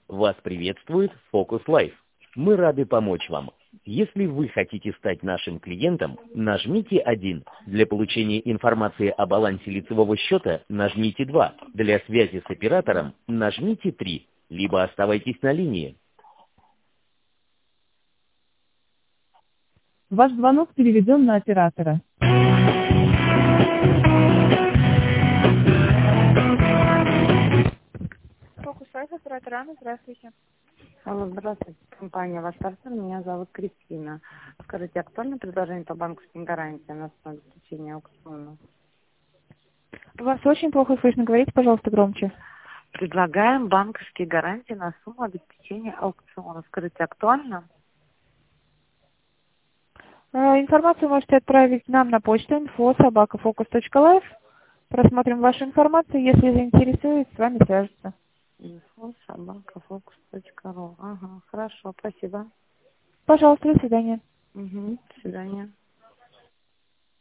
Вас приветствует Focus Life. Мы рады помочь вам. Если вы хотите стать нашим клиентом, нажмите 1. Для получения информации о балансе лицевого счета нажмите 2. Для связи с оператором нажмите 3. Либо оставайтесь на линии. Ваш звонок переведен на оператора. Фокус Лайф, оператор Анна, здравствуйте. Алло, здравствуйте, компания «Ваш партнер», меня зовут Кристина. Скажите, актуальное предложение по банковским гарантиям на основе заключения аукциона? Вас очень плохо слышно, говорите, пожалуйста, громче. Предлагаем банковские гарантии на сумму обеспечения аукциона. Скажите, актуально? Информацию можете отправить нам на почту info@focus.life. Просмотрим вашу информацию, если заинтересует, с вами свяжутся. info@focus.ru. Ага, хорошо, спасибо. Пожалуйста, до свидания. До свидания.